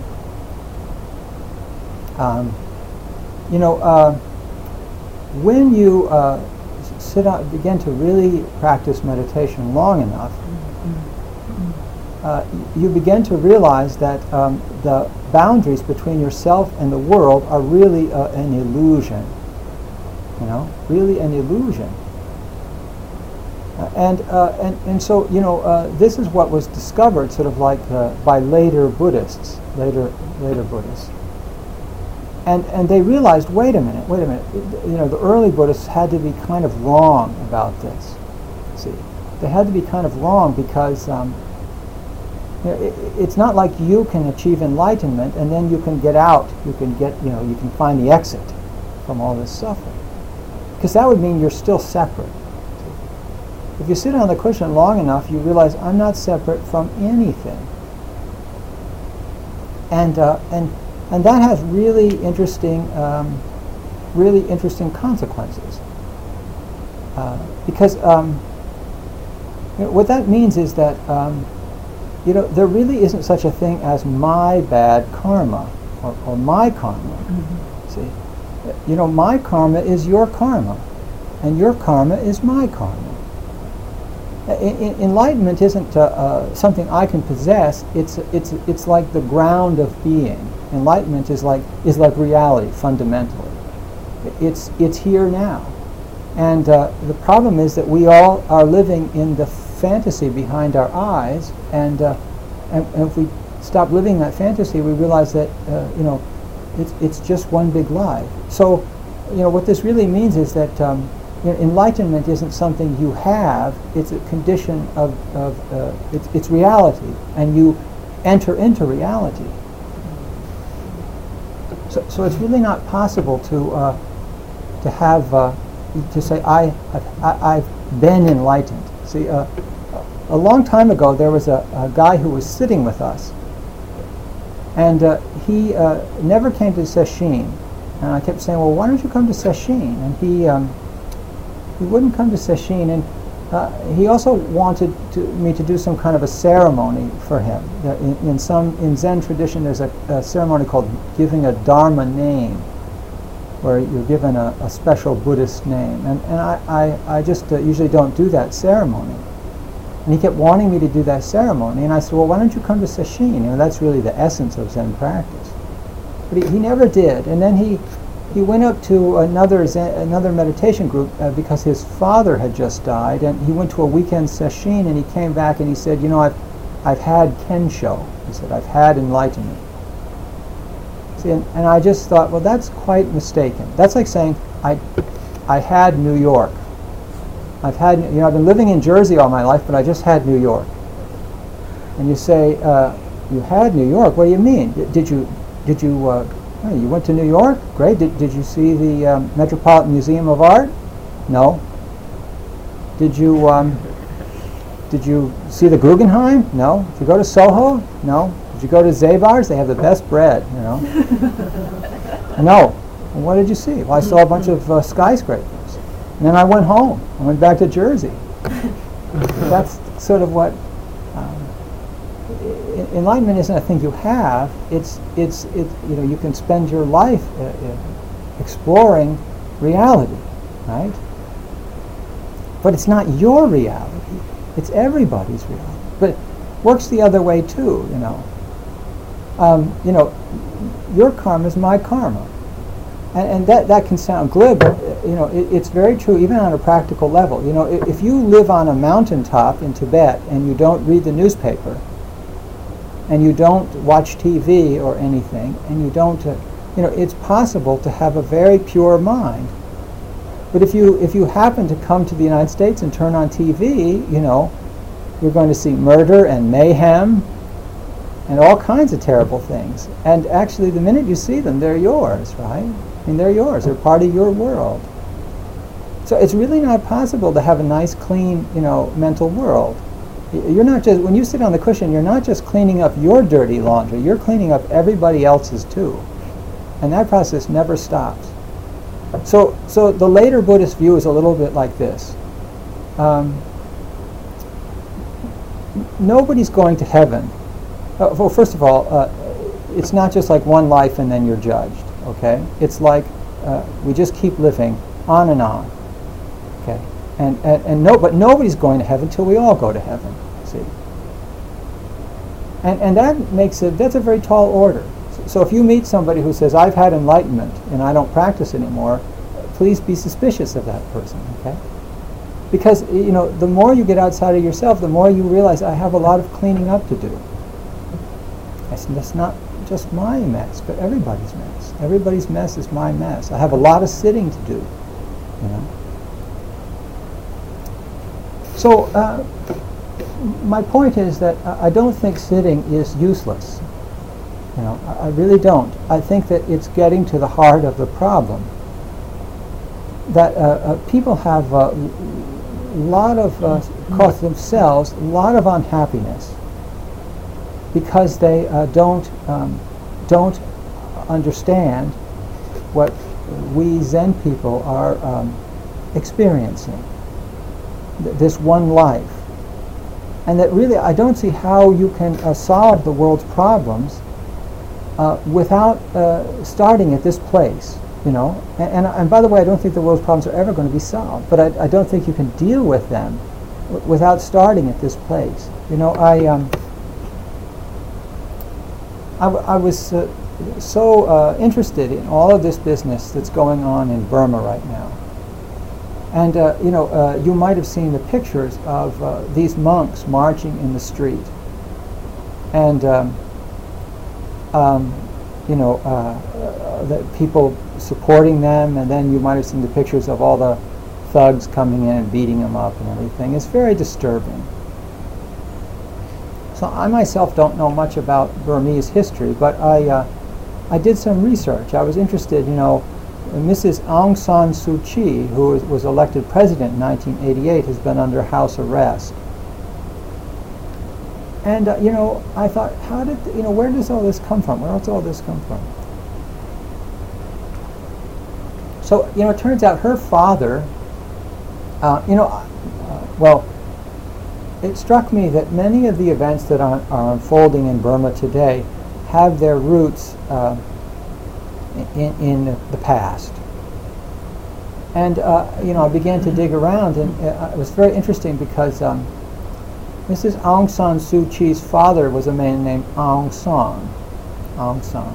Um, you know, uh, when you uh, sit out, begin to really practice meditation long enough, uh, you begin to realize that um, the boundaries between yourself and the world are really uh, an illusion. You know, really an illusion. Uh, and, uh, and and so, you know, uh, this is what was discovered sort of like uh, by later Buddhists, later later Buddhists. And and they realized, wait a minute, wait a minute, you know, the early Buddhists had to be kind of wrong about this. See, they had to be kind of wrong because um, you know, it, it's not like you can achieve enlightenment and then you can get out, you can get, you know, you can find the exit from all this suffering. Because that would mean you're still separate. If you sit on the cushion long enough, you realize I'm not separate from anything. And uh, and and that has really interesting, um, really interesting consequences. Uh, because um, you know, what that means is that um, you know, there really isn't such a thing as my bad karma or, or my karma. Mm-hmm. See, you know, my karma is your karma, and your karma is my karma. In, in, enlightenment isn't uh, uh, something I can possess. It's it's it's like the ground of being. Enlightenment is like is like reality fundamentally. It's it's here now, and uh, the problem is that we all are living in the fantasy behind our eyes, and uh, and, and if we stop living that fantasy, we realize that uh, you know it's it's just one big lie. So, you know, what this really means is that. Um, Enlightenment isn't something you have, it's a condition of, of uh, it's, it's reality, and you enter into reality. So, so it's really not possible to uh, to have, uh, to say, I, I, I've been enlightened. See, uh, a long time ago there was a, a guy who was sitting with us, and uh, he uh, never came to Sesshin. And I kept saying, well, why don't you come to Sesshin? And he, um, he wouldn't come to sesshin, and uh, he also wanted to, me to do some kind of a ceremony for him. In, in some in Zen tradition, there's a, a ceremony called giving a Dharma name, where you're given a, a special Buddhist name, and and I I, I just uh, usually don't do that ceremony. And he kept wanting me to do that ceremony, and I said, well, why don't you come to sesshin? You know, that's really the essence of Zen practice. But he, he never did, and then he. He went up to another Zen, another meditation group uh, because his father had just died, and he went to a weekend sesshin, and he came back and he said, you know, I've, I've had Kensho. He said, I've had enlightenment. See, and, and I just thought, well, that's quite mistaken. That's like saying, I, I had New York. I've had, you know, I've been living in Jersey all my life, but I just had New York. And you say, uh, you had New York? What do you mean? D- did you, did you? Uh, Hey, you went to New York? Great. Did, did you see the um, Metropolitan Museum of Art? No. Did you um, did you see the Guggenheim? No. Did you go to Soho? No. Did you go to Zabar's? They have the best bread, you know. No. Well, what did you see? Well, I saw a bunch of uh, skyscrapers. And then I went home. I went back to Jersey. That's sort of what... Um, Enlightenment isn't a thing you have. It's it's it. You know, you can spend your life uh, uh, exploring reality, right? But it's not your reality. It's everybody's reality. But it works the other way too. You know. Um, you know, your karma is my karma, and, and that that can sound glib, but uh, you know, it, it's very true even on a practical level. You know, if, if you live on a mountaintop in Tibet and you don't read the newspaper, and you don't watch T V or anything, and you don't, uh, you know, it's possible to have a very pure mind. But if you if you happen to come to the United States and turn on T V, you know, you're going to see murder and mayhem and all kinds of terrible things. And actually, the minute you see them, they're yours, right? I mean, they're yours. They're part of your world. So it's really not possible to have a nice, clean, you know, mental world. You're not just, when you sit on the cushion, you're not just cleaning up your dirty laundry, you're cleaning up everybody else's too. And that process never stops. So so the later Buddhist view is a little bit like this. Um, nobody's going to heaven. Uh, well, first of all, uh, it's not just like one life and then you're judged, okay? It's like uh, we just keep living on and on, okay? And, and, and no, but nobody's going to heaven until we all go to heaven, see? And, and that makes it, that's a very tall order. So, so if you meet somebody who says, I've had enlightenment and I don't practice anymore, please be suspicious of that person, okay? Because, you know, the more you get outside of yourself, the more you realize I have a lot of cleaning up to do. That's, that's not just my mess, but everybody's mess. Everybody's mess is my mess. I have a lot of sitting to do, you know? So, uh, my point is that I don't think sitting is useless. You know, I, I really don't. I think that it's getting to the heart of the problem. That uh, uh, people have a lot of, uh, caused themselves a lot of unhappiness because they uh, don't um, don't understand what we Zen people are um, experiencing. This one life, and that really I don't see how you can uh, solve the world's problems uh, without uh, starting at this place, you know. And, and and by the way, I don't think the world's problems are ever going to be solved, but I, I don't think you can deal with them w- without starting at this place. You know, I um, I, w- I was uh, so uh, interested in all of this business that's going on in Burma right now. And, uh, you know, uh, you might have seen the pictures of uh, these monks marching in the street. And, um, um, you know, uh, uh, the people supporting them, and then you might have seen the pictures of all the thugs coming in and beating them up and everything. It's very disturbing. So I myself don't know much about Burmese history, but I, uh, I did some research. I was interested, you know, Missus Aung San Suu Kyi, who was, was elected president in nineteen eighty-eight, has been under house arrest. And, uh, you know, I thought, how did, you know, where does all this come from? Where does all this come from? So, you know, it turns out her father Uh, you know, uh, well, it struck me that many of the events that are, are unfolding in Burma today have their roots uh, in, in the past. And, uh, you know, I began to dig around, and uh, it was very interesting because um, Missus Aung San Suu Kyi's father was a man named Aung San. Aung San.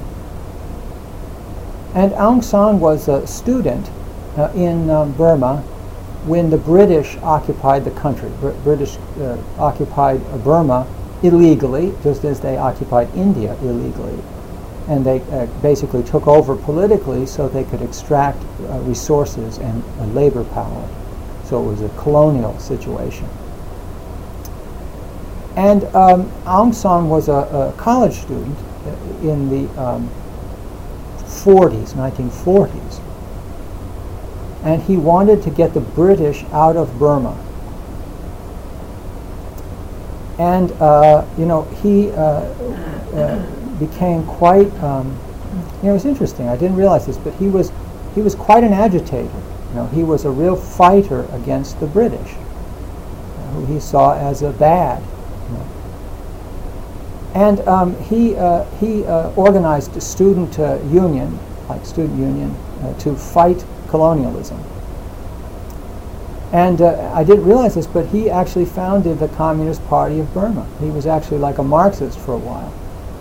And Aung San was a student uh, in um, Burma when the British occupied the country. Br British uh, occupied uh, Burma illegally, just as they occupied India illegally. And they uh, basically took over politically so they could extract uh, resources and uh, labor power. So it was a colonial situation. And um, Aung San was a, a college student in the um, forties, nineteen forties. And he wanted to get the British out of Burma. And, uh, you know, he uh, uh, became quite, um, you know, it was interesting. I didn't realize this, but he was, he was quite an agitator. You know, he was a real fighter against the British, uh, who he saw as a bad. You know. And um, he, uh, he uh, organized a student uh, union, like student union, uh, to fight colonialism. And uh, I didn't realize this, but he actually founded the Communist Party of Burma. He was actually like a Marxist for a while.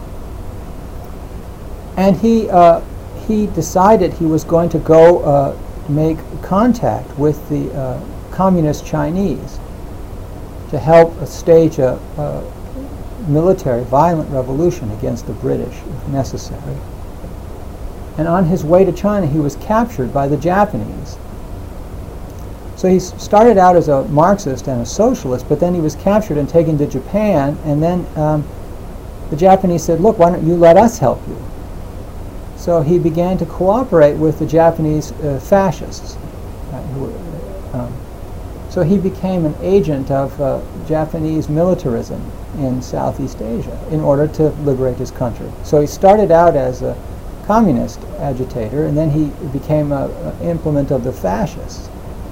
And he, uh, he decided he was going to go uh, make contact with the uh, Communist Chinese to help uh, stage a, a military, violent revolution against the British, if necessary. And on his way to China, he was captured by the Japanese. So he s started out as a Marxist and a socialist, but then he was captured and taken to Japan, and then um, the Japanese said, look, why don't you let us help you? So he began to cooperate with the Japanese uh, fascists. Uh, who, um, so he became an agent of uh, Japanese militarism in Southeast Asia in order to liberate his country. So he started out as a communist agitator, and then he became an implement of the fascists.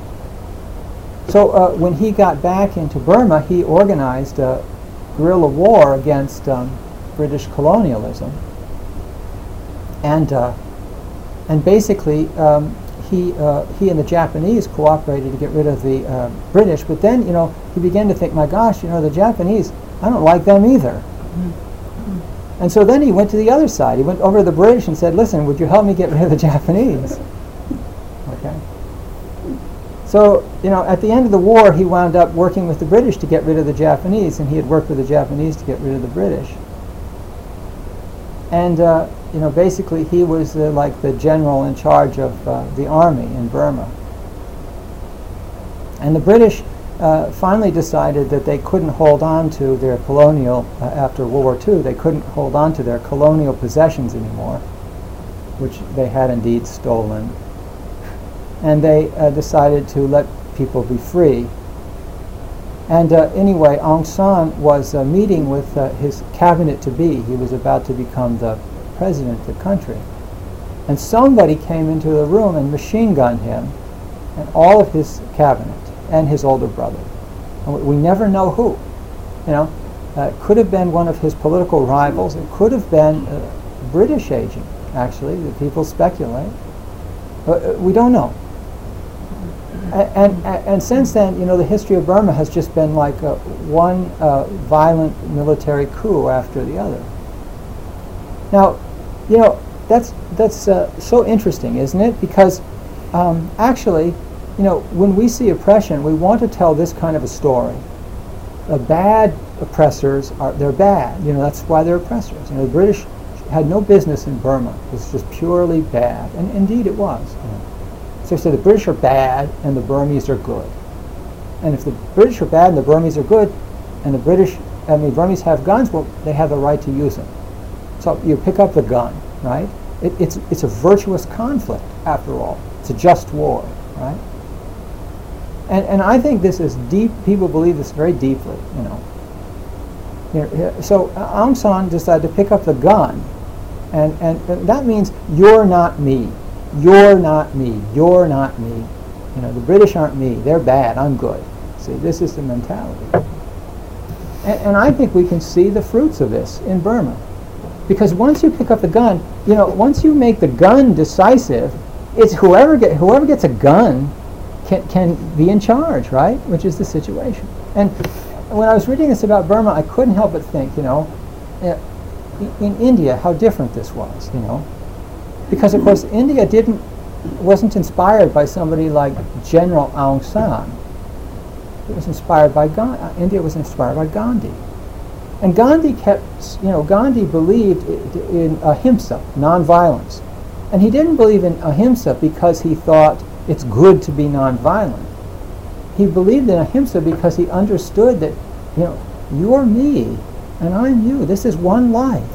So uh, when he got back into Burma, he organized a guerrilla war against um, British colonialism. And uh, and basically, um, he uh, he and the Japanese cooperated to get rid of the uh, British. But then, you know, he began to think, my gosh, you know, the Japanese, I don't like them either. Mm-hmm. And so then he went to the other side. He went over to the British and said, listen, would you help me get rid of the Japanese? Okay. So, you know, at the end of the war, he wound up working with the British to get rid of the Japanese, and he had worked with the Japanese to get rid of the British. And, uh, you know, basically he was uh, like the general in charge of uh, the army in Burma. And the British uh, finally decided that they couldn't hold on to their colonial, uh, after World War Two, they couldn't hold on to their colonial possessions anymore, which they had indeed stolen. And they uh, decided to let people be free. And uh, anyway, Aung San was uh, meeting with uh, his cabinet-to-be. He was about to become the president of the country. And somebody came into the room and machine-gunned him and all of his cabinet and his older brother. And we, we never know who. You know, uh, it could have been one of his political rivals. It could have been a British agent, actually, that people speculate. But uh, we don't know. And, and, and since then, you know, the history of Burma has just been like uh, one uh, violent military coup after the other. Now, you know, that's, that's uh, so interesting, isn't it? Because um, actually, you know, when we see oppression, we want to tell this kind of a story. The bad oppressors, are they're bad. You know, that's why they're oppressors. You know, the British had no business in Burma. It was just purely bad. And indeed it was. You know. So they said the British are bad and the Burmese are good. And if the British are bad and the Burmese are good, and the British, I mean, Burmese have guns, well, they have the right to use them. So you pick up the gun, right? It, it's, it's a virtuous conflict, after all. It's a just war, right? And, and I think this is deep, people believe this very deeply, you know. You know, so Aung San decided to pick up the gun, and, and, and that means you're not me. You're not me. You're not me. You You know, the British aren't me. They're bad. I'm good. See, this is the mentality. And, and I think we can see the fruits of this in Burma. Because once you pick up the gun, you know, once you make the gun decisive, it's whoever get whoever gets a gun can can be in charge, right? Which is the situation. And when I was reading this about Burma, I couldn't help but think, you know, uh, in India, how different this was, you know, because of course India didn't wasn't inspired by somebody like General Aung San. It was inspired by Gandhi. Uh, India was inspired by Gandhi. And Gandhi kept, you know, Gandhi believed in ahimsa, nonviolence. And he didn't believe in ahimsa because he thought it's good to be nonviolent. He believed in ahimsa because he understood that, you know, you're me and I'm you. This is one life.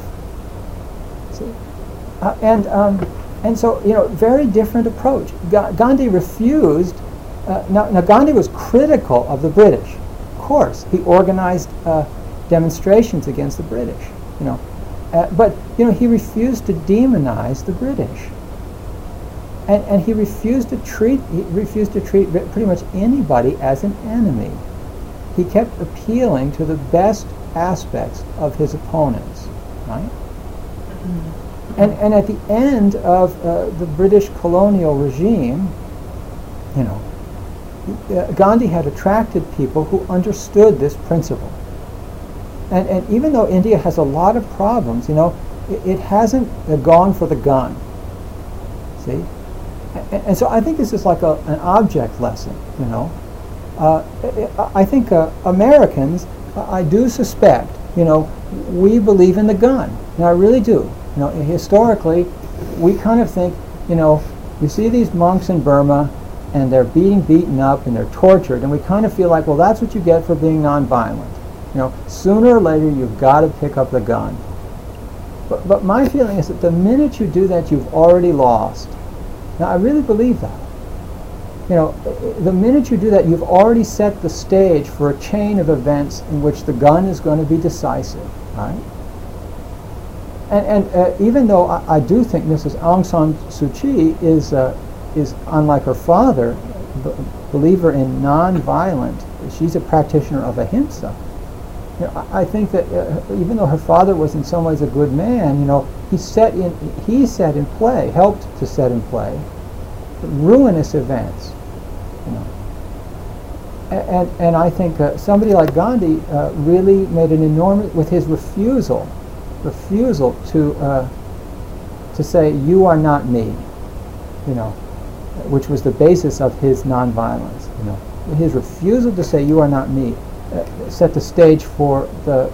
See? Uh, and um, and so, you know, very different approach. Ga- Gandhi refused. Uh, now, now, Gandhi was critical of the British. Of course, he organized Uh, demonstrations against the British, you know, uh, but you know he refused to demonize the British, and and he refused to treat he refused to treat pretty much anybody as an enemy. He kept appealing to the best aspects of his opponents, right? Mm-hmm. And and at the end of uh, the British colonial regime, you know, uh, Gandhi had attracted people who understood this principle. And, and even though India has a lot of problems, you know, it, it hasn't uh, gone for the gun. See? And, and so I think this is like a, an object lesson, you know. Uh, I, I think uh, Americans, uh, I do suspect, you know, we believe in the gun. Now, I really do. You know, historically, we kind of think, you know, you see these monks in Burma, and they're being beaten up, and they're tortured, and we kind of feel like, well, that's what you get for being nonviolent. You know, sooner or later you've got to pick up the gun. But, but my feeling is that the minute you do that, you've already lost. Now, I really believe that. You know, the minute you do that, you've already set the stage for a chain of events in which the gun is going to be decisive, right? And, and uh, even though I, I do think Missus Aung San Suu Kyi is, uh, is unlike her father, b- believer in non-violent, she's a practitioner of ahimsa. You know, I, I think that uh, even though her father was in some ways a good man, you know, he set in he set in play, helped to set in play ruinous events. You know, and and, and I think uh, somebody like Gandhi uh, really made an enormous with his refusal, refusal to uh, to say you are not me. You know, which was the basis of his nonviolence. You know, his refusal to say you are not me. Uh, set the stage for the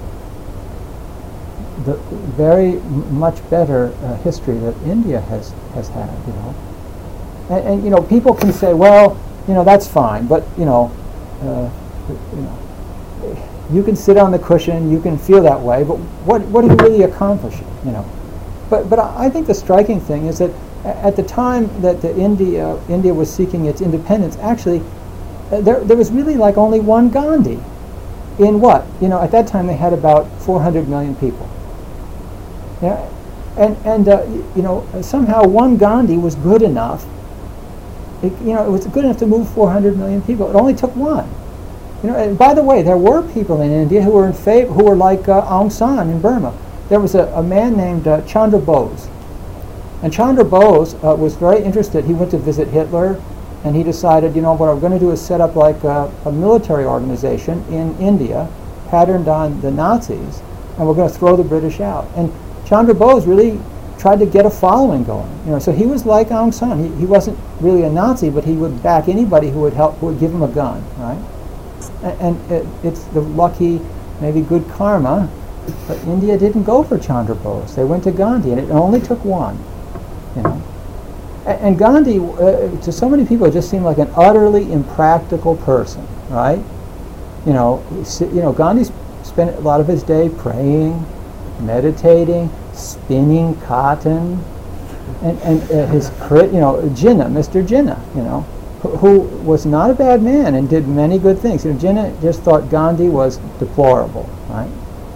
the very m- much better uh, history that India has has had, you know, and, and you know people can say, well, you know that's fine, but you know, uh, you know, you can sit on the cushion, you can feel that way, but what what are you really accomplishing, you know? But but I think the striking thing is that at the time that the India India was seeking its independence, actually, uh, there there was really like only one Gandhi. In what? You know, at that time they had about four hundred million people. Yeah, and and uh, y- you know somehow one Gandhi was good enough. It, you know, it was good enough to move four hundred million people. It only took one. You know, and by the way, there were people in India who were in favor, who were like uh, Aung San in Burma. There was a, a man named uh, Chandra Bose, and Chandra Bose uh, was very interested. He went to visit Hitler. And he decided, you know, what I'm going to do is set up like a, a military organization in India, patterned on the Nazis, and we're going to throw the British out. And Chandra Bose really tried to get a following going. You know, so he was like Aung San. He, he wasn't really a Nazi, but he would back anybody who would help, who would give him a gun, right? And, and it, it's the lucky, maybe good karma, but India didn't go for Chandra Bose. They went to Gandhi, and it only took one, you know. And Gandhi, uh, to so many people, just seemed like an utterly impractical person, right? You know, you know, Gandhi spent a lot of his day praying, meditating, spinning cotton, and and uh, his crit, you know, Jinnah, Mister Jinnah, you know, who, who was not a bad man and did many good things. You know, Jinnah just thought Gandhi was deplorable, right?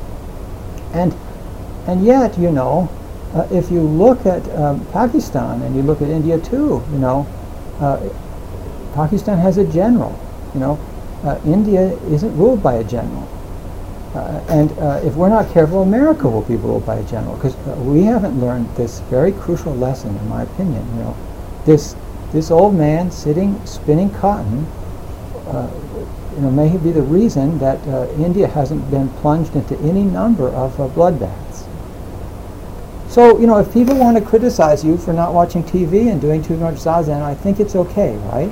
And and yet, you know. Uh, if you look at um, Pakistan and you look at India too, you know, uh, Pakistan has a general. You know, uh, India isn't ruled by a general. Uh, and uh, if we're not careful, America will be ruled by a general, because uh, we haven't learned this very crucial lesson, in my opinion. You know, this this old man sitting spinning cotton, uh, you know, may be the reason that uh, India hasn't been plunged into any number of uh, bloodbaths. So, you know, if people want to criticize you for not watching T V and doing too much zazen, I think it's okay, right?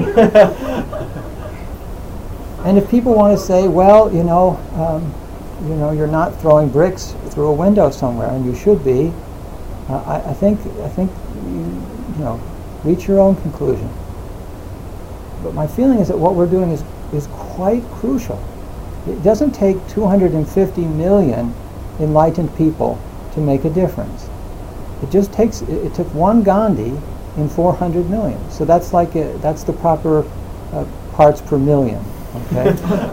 And if people want to say, well, you know, um, you know, you're not throwing bricks through a window somewhere, and you should be, uh, I, I think, I think, you, you know, reach your own conclusion. But my feeling is that what we're doing is is quite crucial. It doesn't take two hundred fifty million enlightened people to make a difference. It just takes. It, it took one Gandhi in four hundred million. So that's like a, that's the proper uh, parts per million. Okay.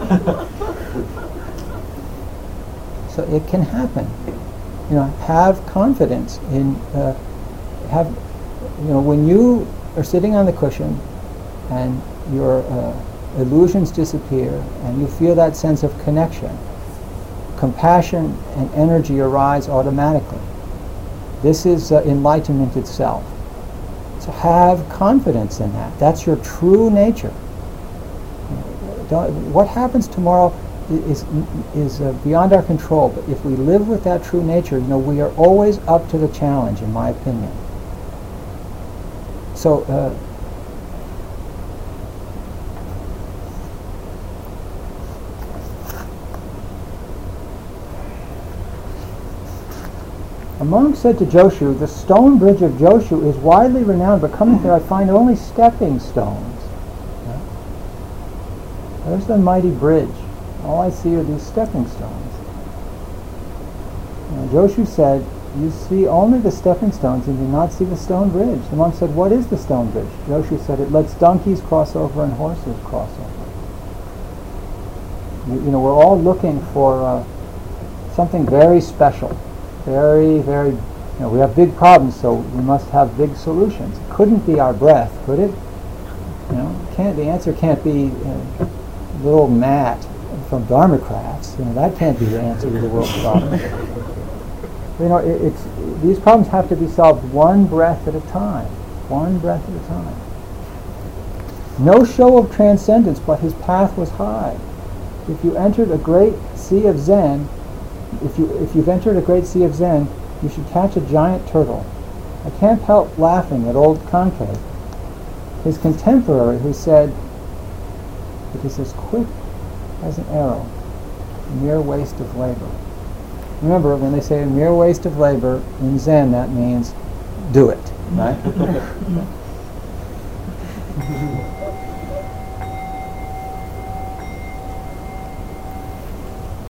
So it can happen. You know, have confidence in. Uh, have, you know, when you are sitting on the cushion, and your uh, illusions disappear, and you feel that sense of connection, compassion and energy arise automatically. This is uh, enlightenment itself. So have confidence in that. That's your true nature. Don't, what happens tomorrow is is uh, beyond our control. But if we live with that true nature, you know, we are always up to the challenge, in my opinion. So. Uh, A monk said to Joshu, "The stone bridge of Joshu is widely renowned, but coming here I find only stepping stones." Yeah. There's the mighty bridge. All I see are these stepping stones. Now, Joshu said, "You see only the stepping stones and do not see the stone bridge." The monk said, "What is the stone bridge?" Joshu said, "It lets donkeys cross over and horses cross over." You, you know, we're all looking for uh, something very special. Very, very, you know, we have big problems, so we must have big solutions. It couldn't be our breath, could it? You know, can't, the answer can't be uh, little Matt from Dharma Crafts. You know, that can't be the answer to the world's problems. You know, it, it's, these problems have to be solved one breath at a time. One breath at a time. No show of transcendence, but his path was high. If you entered a great sea of Zen, If, you, if you've entered a great sea of Zen, you should catch a giant turtle. I can't help laughing at old Kanke, his contemporary, who said, "It is as quick as an arrow, a mere waste of labor." Remember, when they say a mere waste of labor, in Zen that means do it, right?